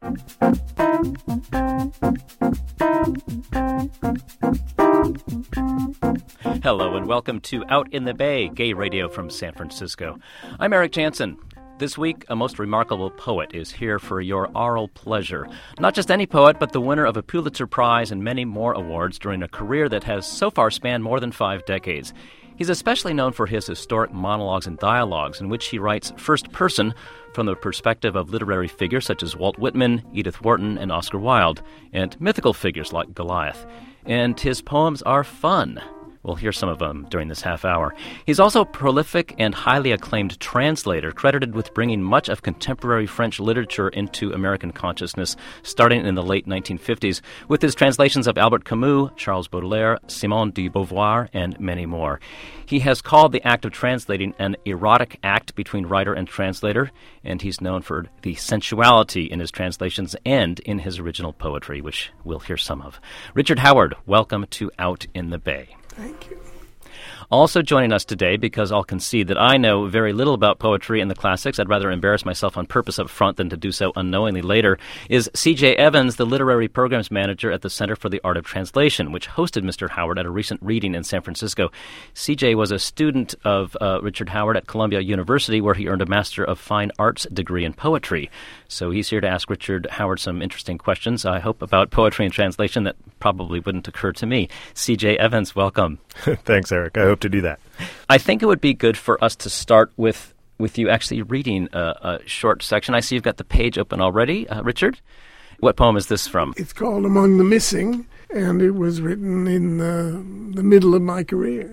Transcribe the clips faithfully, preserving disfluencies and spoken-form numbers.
Hello and welcome to Out in the Bay, gay radio from San Francisco. I'm Eric Jansen. This week, a most remarkable poet is here for your aural pleasure. Not just any poet, but the winner of a Pulitzer Prize and many more awards during a career that has so far spanned more than five decades. He's especially known for his historic monologues and dialogues in which he writes first person from the perspective of literary figures such as Walt Whitman, Edith Wharton, and Oscar Wilde, and mythical figures like Goliath. And his poems are fun. We'll hear some of them during this half hour. He's also a prolific and highly acclaimed translator, credited with bringing much of contemporary French literature into American consciousness, starting in the late nineteen fifties, with his translations of Albert Camus, Charles Baudelaire, Simone de Beauvoir, and many more. He has called the act of translating an erotic act between writer and translator, and he's known for the sensuality in his translations and in his original poetry, which we'll hear some of. Richard Howard, welcome to Out in the Bay. Thank you. Also joining us today, because I'll concede that I know very little about poetry and the classics, I'd rather embarrass myself on purpose up front than to do so unknowingly later, is C J Evans, the Literary Programs Manager at the Center for the Art of Translation, which hosted Mister Howard at a recent reading in San Francisco. C J was a student of uh, Richard Howard at Columbia University, where he earned a Master of Fine Arts degree in poetry. So he's here to ask Richard Howard some interesting questions, I hope, about poetry and translation that probably wouldn't occur to me. C J Evans, welcome. Thanks, Eric. I hope to do that. I think it would be good for us to start with, with you actually reading a, a short section. I see you've got the page open already. Uh, Richard, what poem is this from? It's called Among the Missing, and it was written in the, the middle of my career.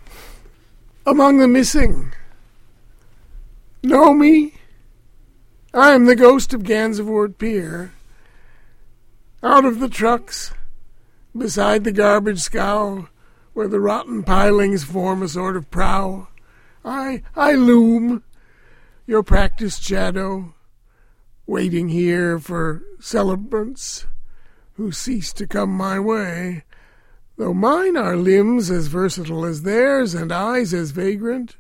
Among the Missing. Know me? I am the ghost of Gansevoort Pier. Out of the trucks, beside the garbage scow, where the rotten pilings form a sort of prow, I, I loom, your practiced shadow, waiting here for celebrants who cease to come my way, though mine are limbs as versatile as theirs and eyes as vagrant.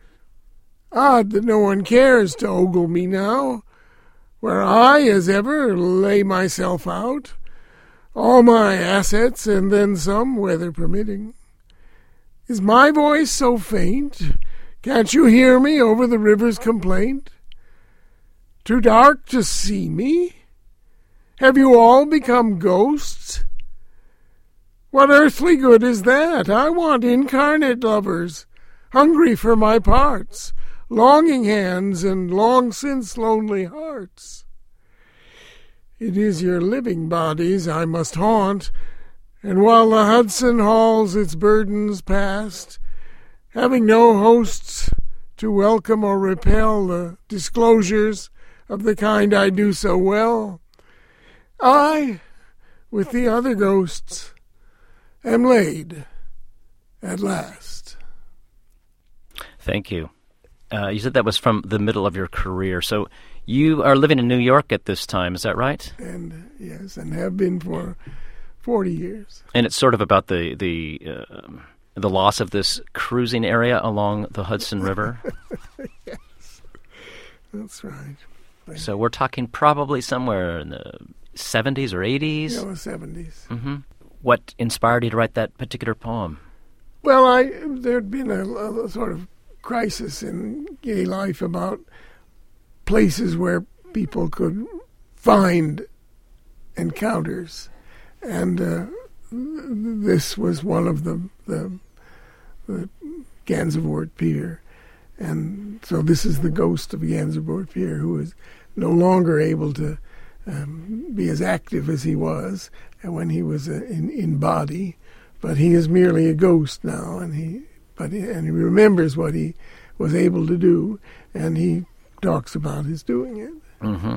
Odd that no one cares to ogle me now, where I, as ever, lay myself out, all my assets and then some, weather permitting. Is my voice so faint? Can't you hear me over the river's complaint? Too dark to see me? Have you all become ghosts? What earthly good is that? I want incarnate lovers, hungry for my parts, longing hands and long since lonely hearts. It is your living bodies I must haunt, and while the Hudson hauls its burdens past, having no hosts to welcome or repel the disclosures of the kind I do so well, I, with the other ghosts, am laid at last. Thank you. Uh, you said that was from the middle of your career, so you are living in New York at this time, is that right? And yes, and have been for forty years. And it's sort of about the the uh, the loss of this cruising area along the Hudson River? Yes, that's right. Thank so we're talking probably somewhere in the seventies or eighties? Yeah, the seventies. Mm-hmm. What inspired you to write that particular poem? Well, I there had been a, a sort of crisis in gay life about places where people could find encounters. And uh, this was one of them, the, the Gansevoort Pier. And so this is the ghost of Gansevoort Pier, who is no longer able to um, be as active as he was when he was uh, in, in body. But he is merely a ghost now, and he but he, and he remembers what he was able to do, and he talks about his doing it. Mm-hmm.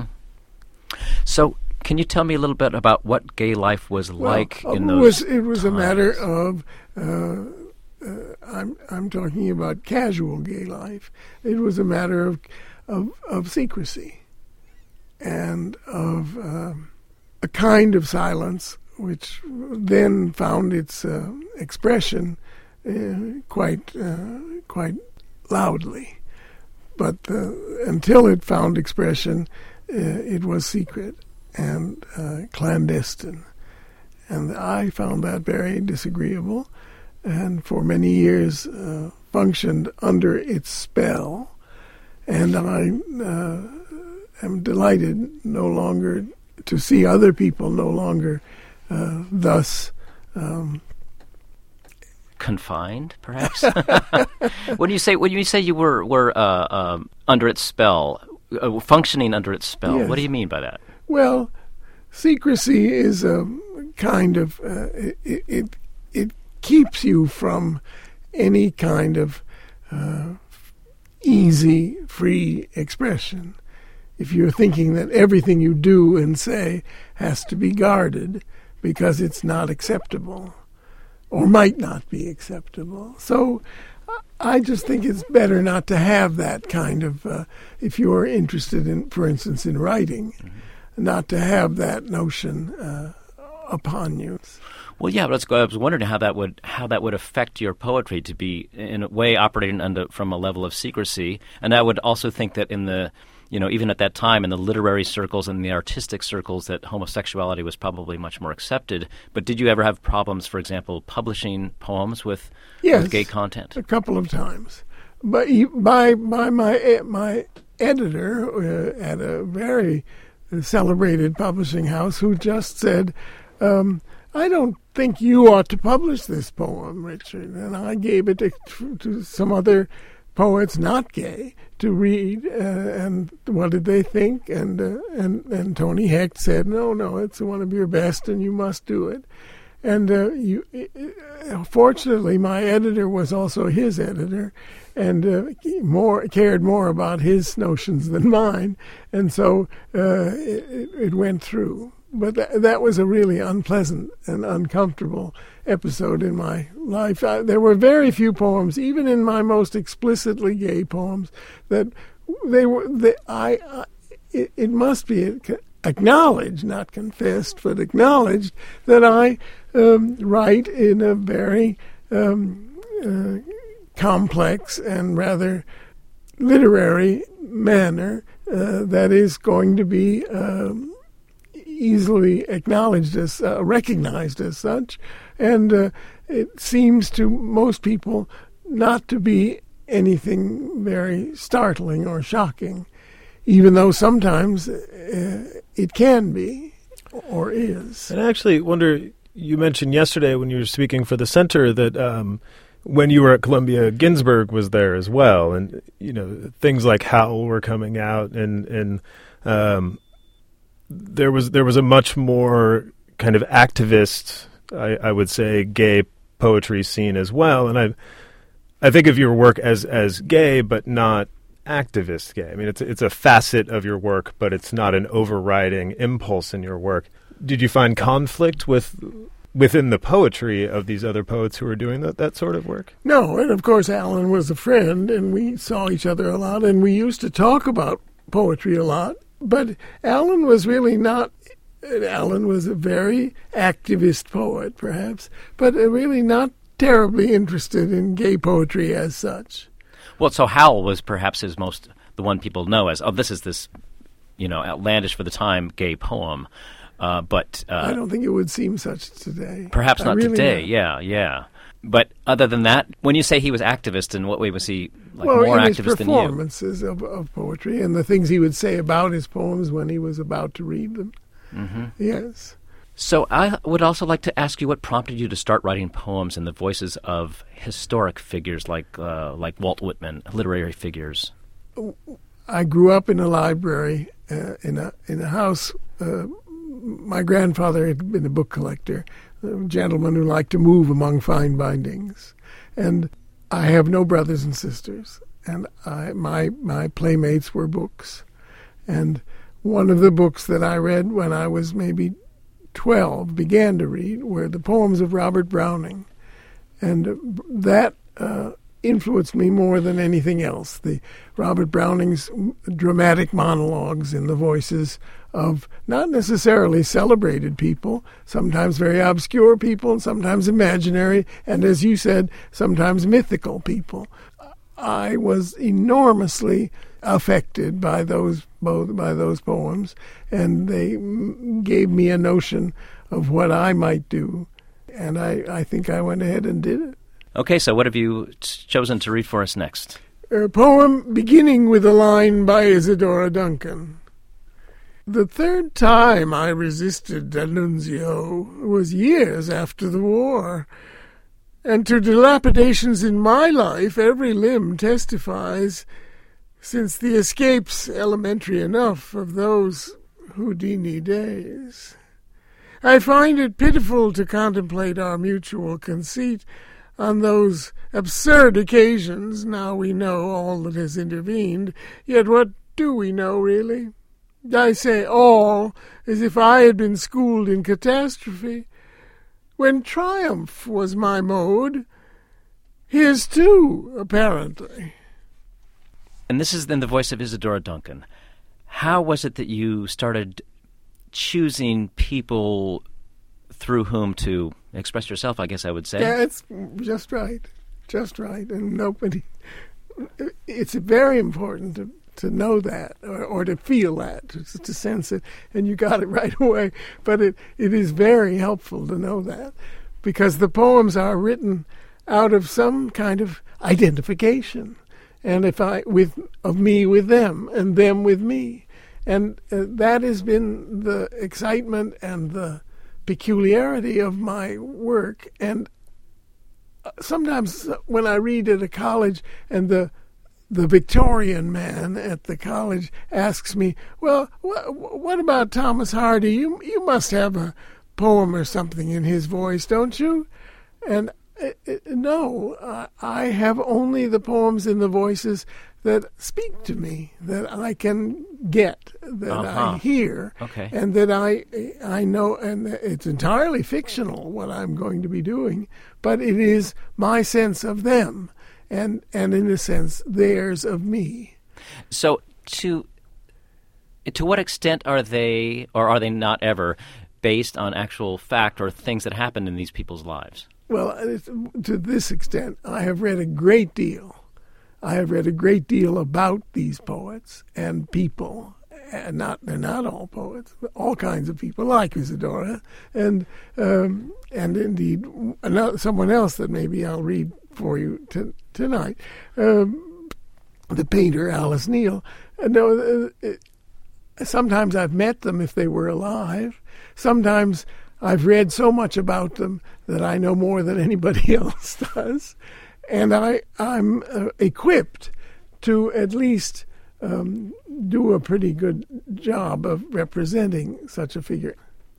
So can you tell me a little bit about what gay life was like well, in it those was, It was times? a matter of, uh, uh, I'm I'm talking about casual gay life. It was a matter of of, of secrecy and of uh, a kind of silence which then found its uh, expression uh, quite uh, quite loudly. But uh, until it found expression, uh, it was secret. and uh, clandestine. And I found that very disagreeable, and for many years uh, functioned under its spell. And I uh, am delighted no longer to see other people no longer uh, thus um, confined, perhaps. when you say when you say you were were uh, um, under its spell, uh, functioning under its spell, yes. What do you mean by that? Well, secrecy is a kind of uh, it, it it keeps you from any kind of uh, easy, free expression. If you're thinking that everything you do and say has to be guarded because it's not acceptable or might not be acceptable. So I just think it's better not to have that kind of, uh, if you're interested in, for instance, in writing, mm-hmm. not to have that notion uh, upon you. Well, yeah, but let's go. I was wondering how that would how that would affect your poetry to be in a way operating under from a level of secrecy, and I would also think that in the you know even at that time in the literary circles and the artistic circles that homosexuality was probably much more accepted. But did you ever have problems, for example, publishing poems with, yes, with gay content? A couple of times, but by by my my editor uh, at a very celebrated publishing house who just said, Um, I don't think you ought to publish this poem, Richard. And I gave it to, to some other poets not gay to read. Uh, and what did they think? And, uh, and and Tony Hecht said, no, no, it's one of your best and you must do it. And uh, you, uh, fortunately, my editor was also his editor and uh, more cared more about his notions than mine. And so uh, it, it went through. But th- that was a really unpleasant and uncomfortable episode in my life. I, there were very few poems, even in my most explicitly gay poems, that they were. They, I, I it, it must be acknowledged, not confessed, but acknowledged that I um, write in a very um, uh, complex and rather literary manner uh, that is going to be Um, easily acknowledged as, uh, recognized as such, and uh, it seems to most people not to be anything very startling or shocking, even though sometimes uh, it can be or is. And I actually wonder, you mentioned yesterday when you were speaking for the center that um, when you were at Columbia, Ginsberg was there as well, and you know things like Howl were coming out, and and um, There was there was a much more kind of activist, I, I would say, gay poetry scene as well, and I I think of your work as as gay, but not activist gay. I mean, it's it's a facet of your work, but it's not an overriding impulse in your work. Did you find conflict with within the poetry of these other poets who were doing that that sort of work? No, and of course Alan was a friend, and we saw each other a lot, and we used to talk about poetry a lot. But Alan was really not, Alan was a very activist poet, perhaps, but really not terribly interested in gay poetry as such. Well, so Howl was perhaps his most, the one people know as, oh, this is this, you know, outlandish for the time gay poem. Uh, but uh, I don't think it would seem such today. Perhaps not really today, not. yeah, yeah. But other than that, when you say he was activist, in what way was he like well, more in his activist than you? performances of, of poetry and the things he would say about his poems when he was about to read them. Mm-hmm. Yes. So I would also like to ask you what prompted you to start writing poems in the voices of historic figures like uh, like Walt Whitman, literary figures. I grew up in a library, uh, in a in a house. Uh, my grandfather had been a book collector, a gentleman who liked to move among fine bindings. And I have no brothers and sisters, and I, my my playmates were books. And one of the books that I read when I was maybe twelve, began to read, were the poems of Robert Browning. And that uh, influenced me more than anything else. The Robert Browning's dramatic monologues in the voices of not necessarily celebrated people, sometimes very obscure people, and sometimes imaginary, and as you said, sometimes mythical people. I was enormously affected by those both by those poems, and they gave me a notion of what I might do, and I, I think I went ahead and did it. Okay, so what have you chosen to read for us next? A poem beginning with a line by Isadora Duncan. The third time I resisted D'Annunzio was years after the war, and to dilapidations in my life every limb testifies, since the escape's elementary enough of those Houdini days. I find it pitiful to contemplate our mutual conceit on those absurd occasions. Now we know all that has intervened, yet what do we know, really? I say all, as if I had been schooled in catastrophe. When triumph was my mode, his too, apparently. And this is then the voice of Isadora Duncan. How was it that you started choosing people through whom to express yourself, I guess I would say? Yeah, it's just right. Just right. And nobody... It's very important to to know that, or, or to feel that, to, to sense it, and you got it right away. But it, it is very helpful to know that, because the poems are written out of some kind of identification, and if I with of me with them, and them with me, and uh, that has been the excitement and the peculiarity of my work. And sometimes when I read at a college, and the The Victorian man at the college asks me, well, wh- what about Thomas Hardy? You you must have a poem or something in his voice, don't you? And uh, uh, no, uh, I have only the poems in the voices that speak to me, that I can get, that uh-huh. I hear, okay. and that I I know, and it's entirely fictional what I'm going to be doing, but it is my sense of them. And and in a sense, theirs of me. So to to what extent are they, or are they not ever, based on actual fact or things that happened in these people's lives? Well, to this extent, I have read a great deal. I have read a great deal about these poets and people. And not they're not all poets, but all kinds of people like Isadora, and um, and indeed another, someone else that maybe I'll read for you to, tonight, um, the painter Alice Neal. Uh, no, uh, uh, sometimes I've met them if they were alive. Sometimes I've read so much about them that I know more than anybody else does, and I I'm uh, equipped to at least um, do a pretty good job of representing such a figure.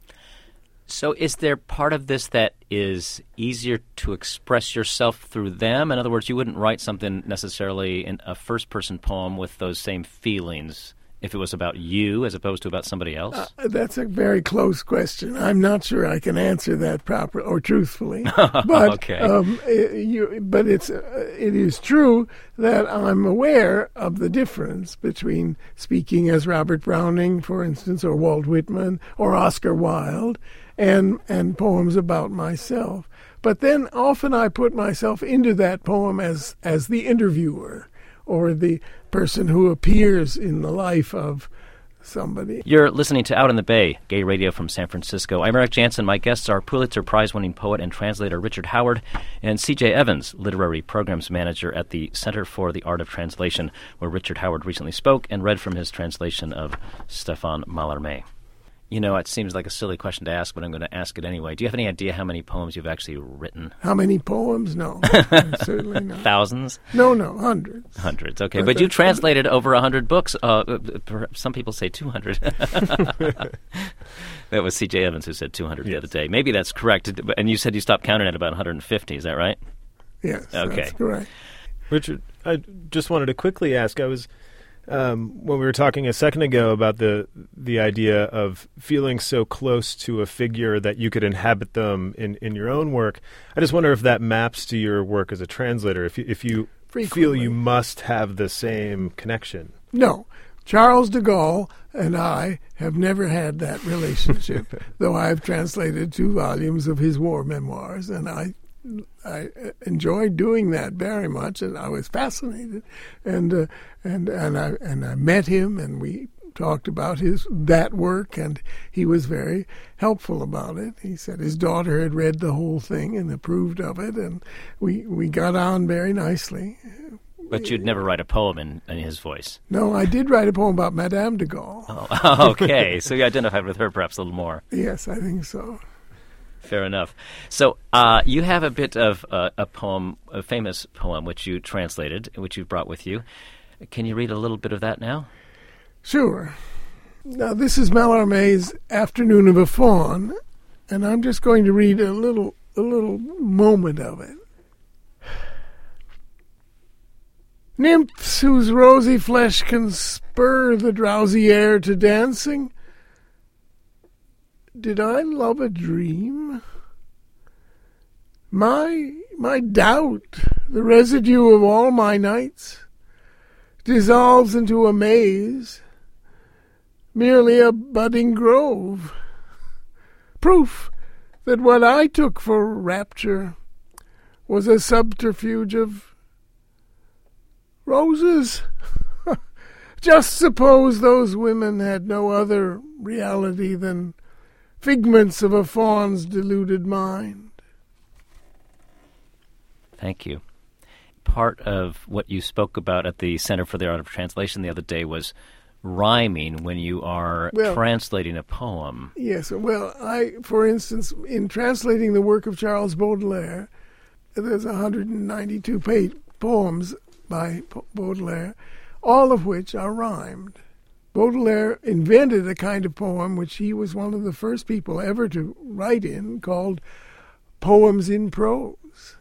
So is there part of this that is easier to express yourself through them? In other words, you wouldn't write something necessarily in a first-person poem with those same feelings if it was about you as opposed to about somebody else? Uh, that's a very close question. I'm not sure I can answer that properly or truthfully. But, okay. um, you, but it's uh, it is true that I'm aware of the difference between speaking as Robert Browning, for instance, or Walt Whitman, or Oscar Wilde, and and poems about myself. But then often I put myself into that poem as as the interviewer, or the person who appears in the life of somebody. You're listening to Out in the Bay, gay radio from San Francisco. I'm Eric Jansen. My guests are Pulitzer Prize-winning poet and translator Richard Howard and C J Evans, literary programs manager at the Center for the Art of Translation, where Richard Howard recently spoke and read from his translation of Stefan Mallarmé. You know, it seems like a silly question to ask, but I'm going to ask it anyway. Do you have any idea how many poems you've actually written? How many poems? No, certainly not. Thousands? No, no, hundreds. Hundreds, okay. But, but you translated over one hundred books. Uh, some people say two hundred. That was C J Evans who said two hundred yes. the other day. Maybe that's correct. And you said you stopped counting at about one hundred fifty. Is that right? Yes, okay. That's correct. Richard, I just wanted to quickly ask, I was... Um, when we were talking a second ago about the the idea of feeling so close to a figure that you could inhabit them in, in your own work, I just wonder if that maps to your work as a translator, if you, if you feel you must have the same connection. No. Charles de Gaulle and I have never had that relationship, though I've translated two volumes of his war memoirs, and I I enjoyed doing that very much, and I was fascinated, and uh, and and I and I met him, and we talked about his that work, and he was very helpful about it. He said his daughter had read the whole thing and approved of it, and we, we got on very nicely. But you'd never write a poem in, in his voice. No, I did write a poem about Madame de Gaulle. Oh, okay. So you identified with her perhaps a little more. Yes, I think so. Fair enough. So uh, you have a bit of uh, a poem, a famous poem, which you translated, which you brought with you. Can you read a little bit of that now? Sure. Now, this is Mallarmé's Afternoon of a Faun, and I'm just going to read a little, a little moment of it. Nymphs whose rosy flesh can spur the drowsy air to dancing, did I love a dream? My, my doubt, the residue of all my nights, dissolves into a maze, merely a budding grove, proof that what I took for rapture was a subterfuge of roses. Just suppose those women had no other reality than figments of a faun's deluded mind. Thank you. Part of what you spoke about at the Center for the Art of Translation the other day was rhyming when you are well, translating a poem. Yes. Well, I, for instance, in translating the work of Charles Baudelaire, there's one hundred ninety-two page poems by Baudelaire, all of which are rhymed. Baudelaire invented a kind of poem which he was one of the first people ever to write in, called poems in prose.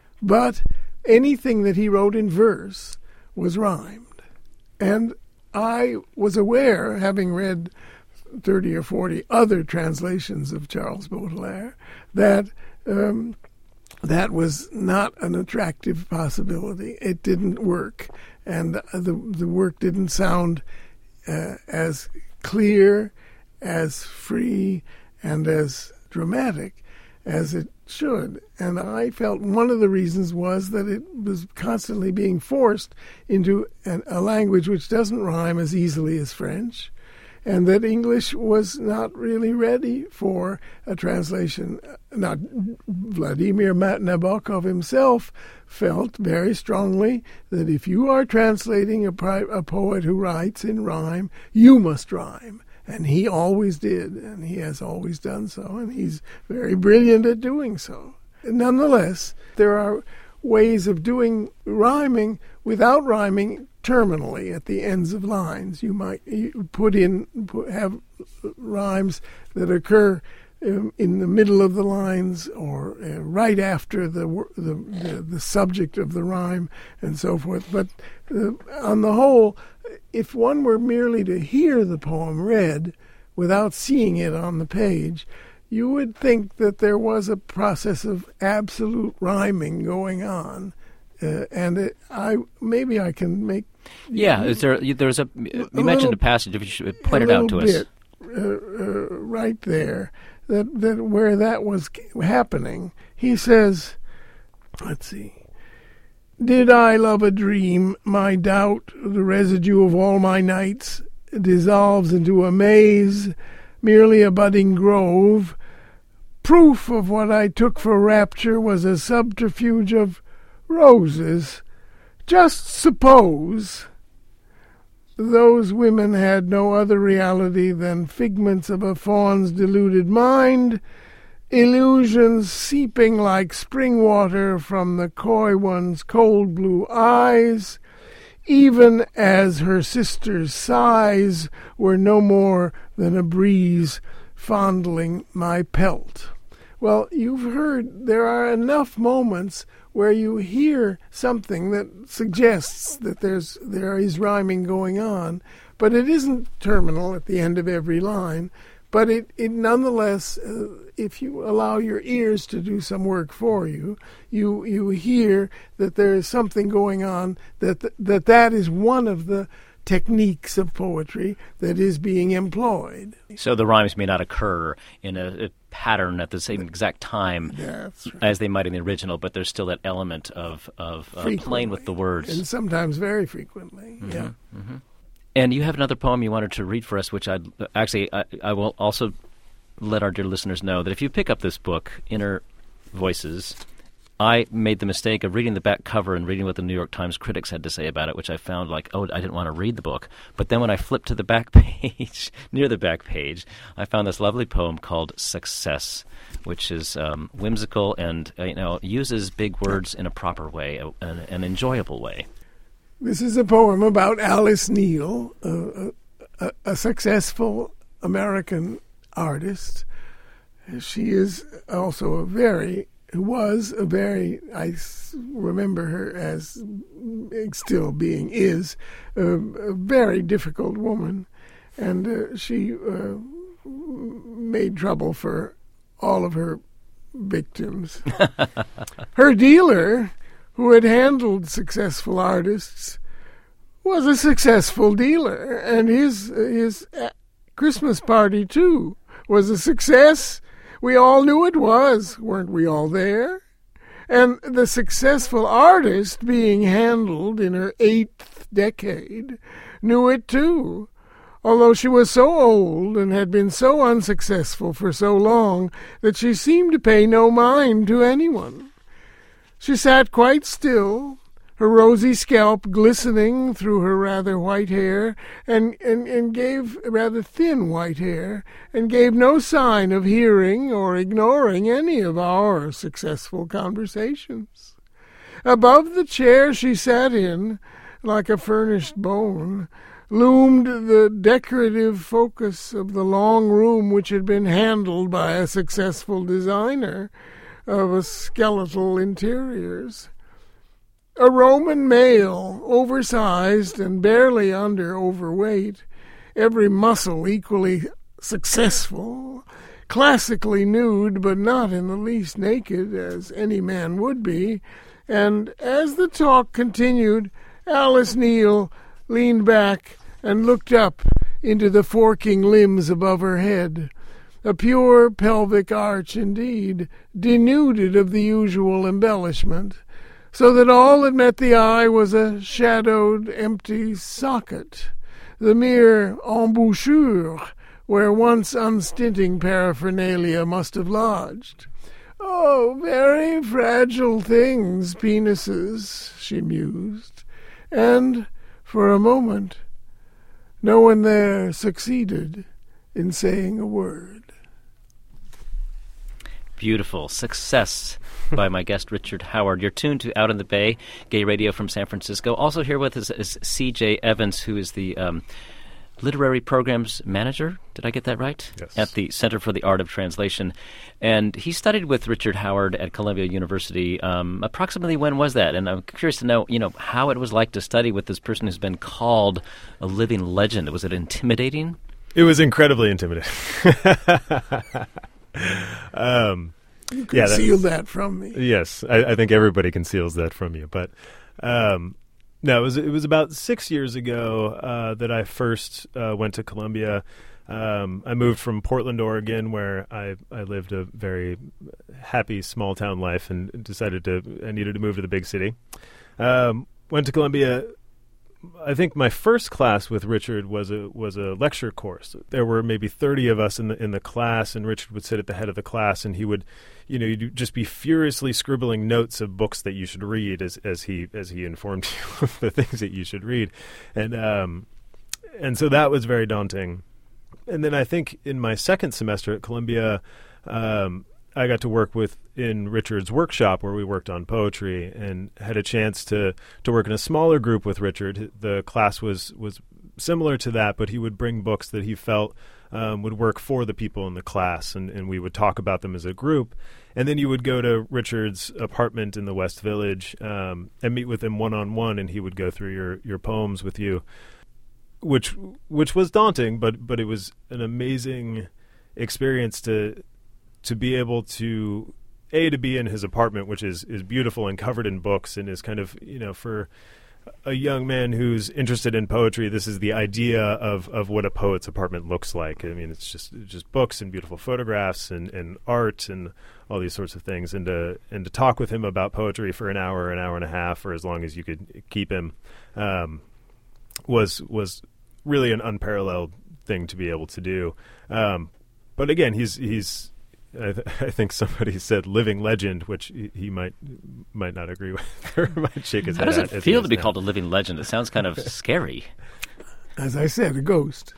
But anything that he wrote in verse was rhymed. And I was aware, having read thirty or forty other translations of Charles Baudelaire, that um, that was not an attractive possibility. It didn't work, and the the work didn't sound uh, as clear, as free, and as dramatic as it should. And I felt one of the reasons was that it was constantly being forced into an, a language which doesn't rhyme as easily as French, and that English was not really ready for a translation. Now, Vladimir Nabokov himself felt very strongly that if you are translating a, a poet who writes in rhyme, you must rhyme. And he always did, and he has always done so, and he's very brilliant at doing so. Nonetheless, there are ways of doing rhyming without rhyming terminally at the ends of lines. You might put in, have rhymes that occur in the middle of the lines or right after the the, the, the subject of the rhyme and so forth. But uh, on the whole, if one were merely to hear the poem read without seeing it on the page, you would think that there was a process of absolute rhyming going on. Uh, and it, I maybe I can make... Yeah, is there, there's a... You a mentioned little, a passage, if you should point it out to bit, us. Uh, uh, right there, that, that where that was happening. He says, let's see... Did I love a dream, my doubt, the residue of all my nights, dissolves into a maze, merely a budding grove. Proof of what I took for rapture was a subterfuge of roses. Just suppose those women had no other reality than figments of a faun's deluded mind, illusions seeping like spring water from the coy one's cold blue eyes, even as her sister's sighs were no more than a breeze fondling my pelt. Well, you've heard there are enough moments where you hear something that suggests that there's there is rhyming going on, but it isn't terminal at the end of every line. But it, it nonetheless, uh, if you allow your ears to do some work for you, you you hear that there is something going on, that th- that that is one of the techniques of poetry that is being employed. So the rhymes may not occur in a, a pattern at the same exact time right. as they might in the original, but there's still that element of, of uh, playing with the words. And sometimes very frequently, mm-hmm, yeah. Mm-hmm. And you have another poem you wanted to read for us, which I'd actually I, I will also let our dear listeners know that if you pick up this book, Inner Voices, I made the mistake of reading the back cover and reading what the New York Times critics had to say about it, which I found like, oh, I didn't want to read the book. But then when I flipped to the back page, near the back page, I found this lovely poem called Success, which is um, whimsical and uh, you know uses big words in a proper way, a, an, an enjoyable way. This is a poem about Alice Neel, a, a, a successful American artist. She is also a very, was a very, I remember her as still being, is a, a very difficult woman. And uh, she uh, made trouble for all of her victims. Her dealer, who had handled successful artists, was a successful dealer, and his his Christmas party, too, was a success. We all knew it was. Weren't we all there? And the successful artist, being handled in her eighth decade, knew it, too, although she was so old and had been so unsuccessful for so long that she seemed to pay no mind to anyone. She sat quite still, her rosy scalp glistening through her rather white hair, and, and, and gave rather thin white hair, and gave no sign of hearing or ignoring any of our successful conversations. Above the chair she sat in, like a furnished bone, loomed the decorative focus of the long room which had been handled by a successful designer of a skeletal interiors. A Roman male, oversized and barely under overweight, every muscle equally successful, classically nude but not in the least naked, as any man would be, and as the talk continued, Alice Neel leaned back and looked up into the forking limbs above her head. A pure pelvic arch indeed, denuded of the usual embellishment, so that all that met the eye was a shadowed, empty socket, the mere embouchure where once unstinting paraphernalia must have lodged. Oh, very fragile things, penises, she mused, and, for a moment, no one there succeeded in saying a word. Beautiful. Success by my guest, Richard Howard. You're tuned to Out in the Bay, Gay Radio from San Francisco. Also here with us is C J Evans, who is the um, Literary Programs Manager. Did I get that right? Yes. At the Center for the Art of Translation. And he studied with Richard Howard at Columbia University. Um, approximately when was that? And I'm curious to know, you know, how it was like to study with this person who's been called a living legend. Was it intimidating? It was incredibly intimidating. um, you concealed yeah, that from me. Yes, I, I think everybody conceals that from you. But um, no, it was it was about six years ago uh, that I first uh, went to Columbia. Um, I moved from Portland, Oregon, where I, I lived a very happy small town life, and decided to I needed to move to the big city. Um, went to Columbia. I think my first class with Richard was a was a lecture course. There were maybe thirty of us in the in the class, and Richard would sit at the head of the class, and he would, you know, you'd just be furiously scribbling notes of books that you should read as as he as he informed you of the things that you should read, and um, and so that was very daunting. And then I think in my second semester at Columbia, um, I got to work with in Richard's workshop where we worked on poetry, and had a chance to, to work in a smaller group with Richard. The class was, was similar to that, but he would bring books that he felt um, would work for the people in the class, and, and we would talk about them as a group. And then you would go to Richard's apartment in the West Village um, and meet with him one-on-one, and he would go through your, your poems with you, which which was daunting, but but it was an amazing experience to to be able to a to be in his apartment, which is is beautiful and covered in books, and is kind of, you know, for a young man who's interested in poetry, this is the idea of, of what a poet's apartment looks like. I mean, it's just just books and beautiful photographs and, and art and all these sorts of things. And to and to talk with him about poetry for an hour, an hour and a half, or as long as you could keep him, um, was was really an unparalleled thing to be able to do. Um, but again, he's he's. I, th- I think somebody said living legend, which he, he might might not agree with or might shake his How head does at it feel to be now. called a living legend? It sounds kind of scary. As I said, a ghost.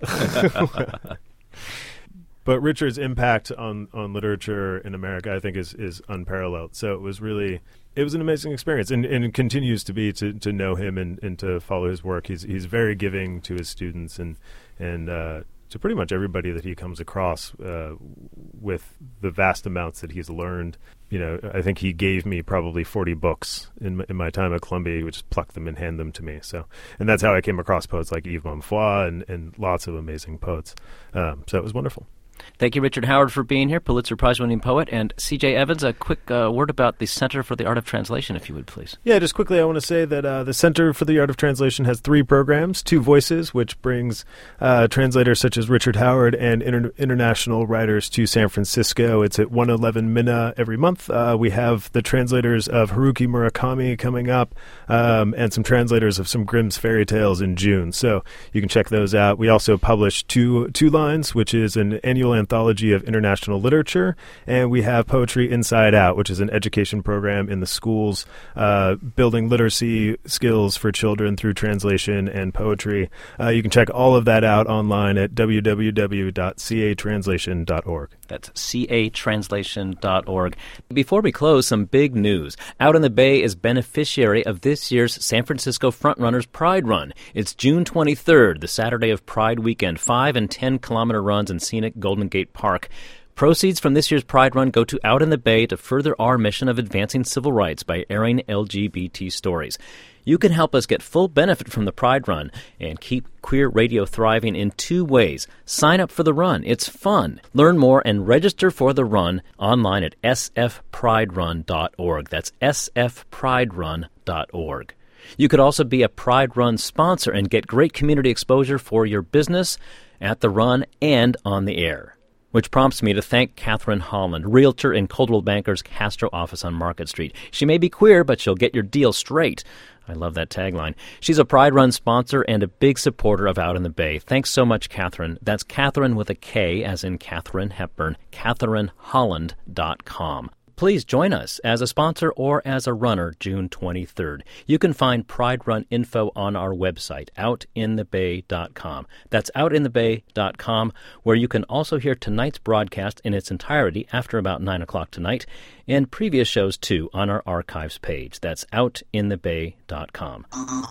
But Richard's impact on, on literature in America, I think, is, is unparalleled. So it was really, it was an amazing experience, and, and it continues to be to, to know him and, and to follow his work. He's he's very giving to his students and and uh, to pretty much everybody that he comes across uh, with the vast amounts that he's learned. You know, I think he gave me probably forty books in my, in my time at Columbia. He would just pluck them and hand them to me. So, and that's how I came across poets like Yves Bonfoy and, and lots of amazing poets. Um, so it was wonderful. Thank you, Richard Howard, for being here, Pulitzer Prize-winning poet. And C J Evans, a quick uh, word about the Center for the Art of Translation, if you would, please. Yeah, just quickly, I want to say that uh, the Center for the Art of Translation has three programs: Two Voices, which brings uh, translators such as Richard Howard and inter- international writers to San Francisco. It's at one eleven Minna every month. Uh, we have the translators of Haruki Murakami coming up, um, and some translators of some Grimm's fairy tales in June. So you can check those out. We also publish Two Two Lines, which is an annual anthology of international literature, and we have Poetry Inside Out, which is an education program in the schools, uh, building literacy skills for children through translation and poetry. Uh, you can check all of that out online at w w w dot c a translation dot org. That's c a translation dot org. Before we close, some big news. Out in the Bay is beneficiary of this year's San Francisco Frontrunners Pride Run. It's June twenty-third, the Saturday of Pride Weekend, five and ten kilometer runs in scenic Golden Gate Park. Proceeds from this year's Pride Run go to Out in the Bay to further our mission of advancing civil rights by airing L G B T stories. You can help us get full benefit from the Pride Run and keep queer radio thriving in two ways. Sign up for the run. It's fun. Learn more and register for the run online at s f pride run dot org. That's s f pride run dot org. You could also be a Pride Run sponsor and get great community exposure for your business at the run and on the air. Which prompts me to thank Catherine Holland, realtor in Coldwell Banker's Castro office on Market Street. She may be queer, but she'll get your deal straight. I love that tagline. She's a Pride Run sponsor and a big supporter of Out in the Bay. Thanks so much, Catherine. That's Catherine with a K, as in Katharine Hepburn, catherine holland dot com. Please join us as a sponsor or as a runner June twenty-third. You can find Pride Run info on our website, out in the bay dot com. That's out in the bay dot com, where you can also hear tonight's broadcast in its entirety after about nine o'clock tonight, and previous shows too on our archives page. That's out in the bay dot com.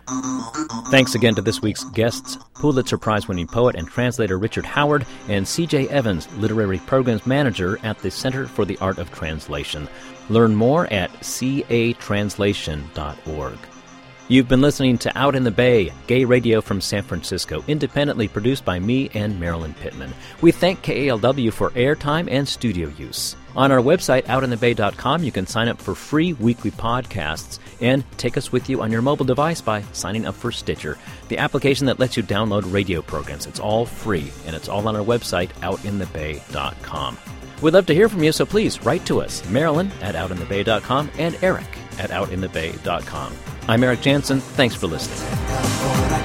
Thanks again to this week's guests, Pulitzer Prize-winning poet and translator Richard Howard and C J Evans, literary programs manager at the Center for the Art of Translation. Learn more at c a translation dot org. You've been listening to Out in the Bay, gay radio from San Francisco, independently produced by me and Marilyn Pittman. We thank K A L W for airtime and studio use. On our website, out in the bay dot com, you can sign up for free weekly podcasts and take us with you on your mobile device by signing up for Stitcher, the application that lets you download radio programs. It's all free, and it's all on our website, out in the bay dot com. We'd love to hear from you, so please write to us, Marilyn at out in the bay dot com and Eric at out in the bay dot com. I'm Eric Jansen. Thanks for listening.